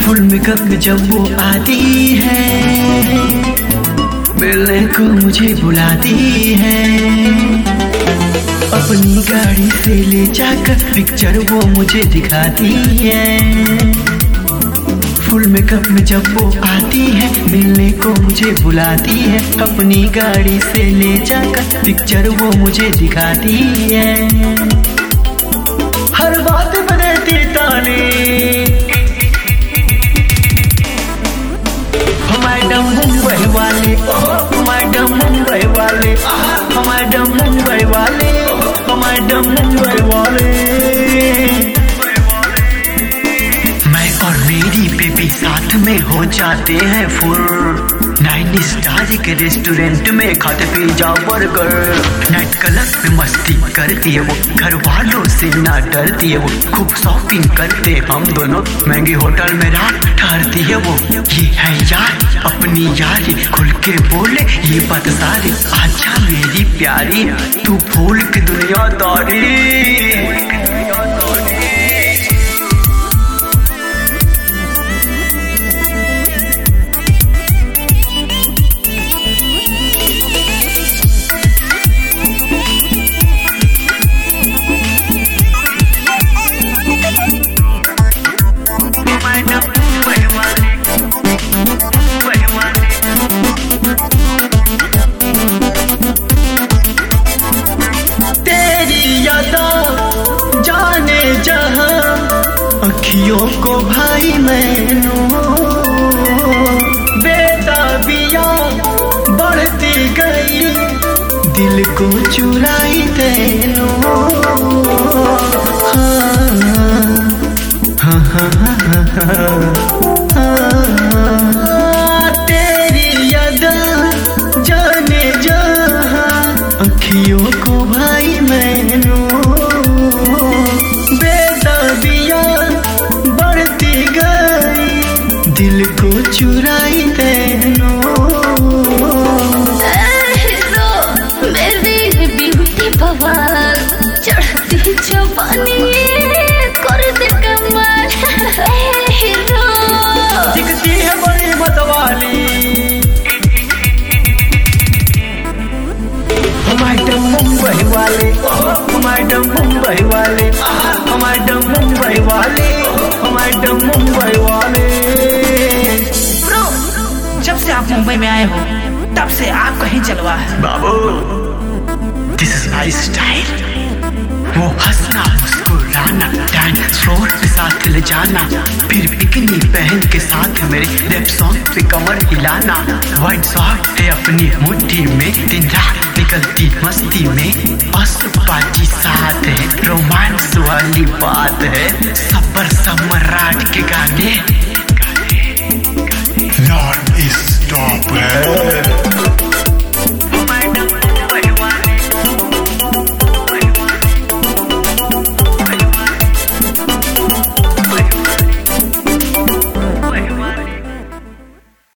फुल makeup में जब वो आती है, मिलने को मुझे बुलाती है। अपनी गाड़ी से ले जाकर पिक्चर वो मुझे दिखाती है। फुल मेकअप में जब वो आती है, मिलने को मुझे बुलाती है। अपनी गाड़ी से ले जाकर पिक्चर वो मुझे दिखाती है। हर बात में देती ताने, मैडम मुंबई वाले, मैडम मुंबई वाले, मैडम मुंबई वाले, मैडम मुंबई वाले। मैं और मेरी बेबी साथ में हो जाते हैं फुल। 9 स्टार के रेस्टोरेंट में खाते पिज्जा बर्गर। नाइट क्लब में मस्ती करती है वो, घर वालों से ना डरती है वो। खूब शॉपिंग करते हम दोनों, महंगे होटल में रात ठहरती है वो। ये है यार अपनी यारी, खुल के बोले ये बात सारी। आजा मेरी प्यारी, तू भूल के दुनियादारी। जाने जहां अखियों को भाई मैनू, बेताबिया बढ़ती गई, दिल को चुराई तेनू। तेरी याद जाने जहां अखियों को भाई मैनू, दिल को चुराई तेनू। मेरी ब्यूटी बवाल चढ़ती जवानी कर दे कमाल। हीरो दिखती है बड़ी मतवाली, मैडम मुंबई वाले, मैडम मुंबई वाले, मैडम मुंबई वाले, मैडम मुंबई वाले। जब से आप मुंबई में आए हो तब से आप कहीं जलवा है। बाबू दिस इज माय स्टाइल। वो हंसना मुस्कुराना, डांस फ्लोर पे साथ ले जाना, फिर बिकनी पहन के साथ मेरे रैप सॉन्ग पे कमर हिलाना। व्हाइट शॉर्ट है अपनी मुट्ठी में, दिन रात निकलती मस्ती में। पाजी साथ है, रोमांस वाली बात है, सबर सम्राट के गाने नॉन स्टॉप है।